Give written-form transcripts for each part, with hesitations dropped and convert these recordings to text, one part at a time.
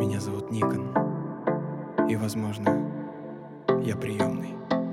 Меня зовут Никон, и, возможно, я приемный.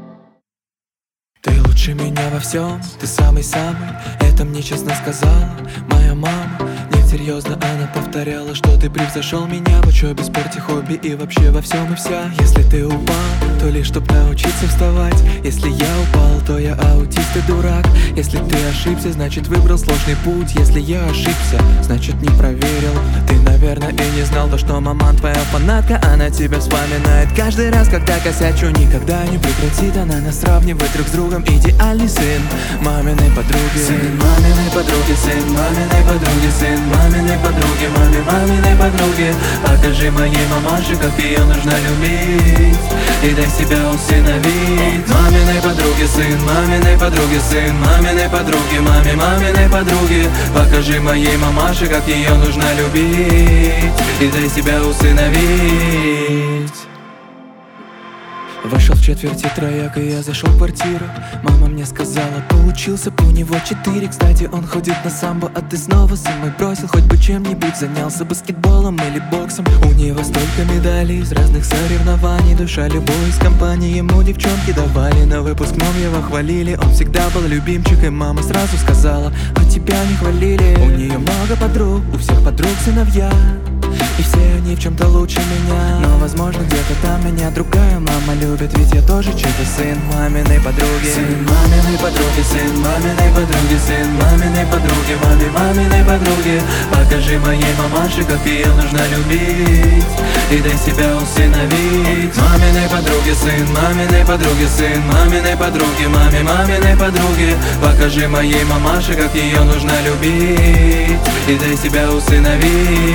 Ты лучше меня во всем, ты самый-самый. Это мне честно сказала моя мама. Нет, серьезно, она повторяла, что ты превзошел меня в учебе, спорте, хобби и вообще во всем и вся. Если ты упал, то лишь чтоб научиться вставать. Если я упал, то я аутист и дурак. Если ты ошибся, значит выбрал сложный путь. Если я ошибся, значит не проверил. Ты, наверное, и не знал то, что мама твоя фанатка. Она тебя вспоминает каждый раз, когда косячу. Никогда не прекратит она нас сравнивать друг с другом. Идеальный сын маминой подруги. Сын маминой подруги, сын маминой подруги, сын маминой подруги, маминой подруги. Покажи моей мамаше, как ее нужно любить, и дай себя усыновить. Маминой подруги, сын маминой подруги, сын маминой подруги, маминой подруги. Покажи моей мамаше, как ее нужно любить, и дай себя усыновить. Вошел в четверти трояк, и я зашел в квартиру. Мама мне сказала, поучился бы у него 4. Кстати, он ходит на самбо, а ты снова сын мой бросил. Хоть бы чем-нибудь занялся, баскетболом или боксом. У него столько медалей из разных соревнований. Душа любой из компании, ему девчонки давали. На выпускном его хвалили, он всегда был любимчик. И мама сразу сказала, а тебя не хвалили. У нее много подруг, у всех подруг сыновья, и все они в чем-то лучше меня. Но возможно где-то там меня другая мама любит, ведь я тоже чей-то сын маминой подруги. Сын маминой подруги, сын маминой подруги, сын маминой подруги, маминой подруги. Покажи моей мамаше, как ее нужно любить, и дай себя усыновить. Маминой подруги, сын маминой подруги, сын маминой подруги, маминой подруги. Покажи моей мамаше, как ее нужно любить, и дай себя усыновить.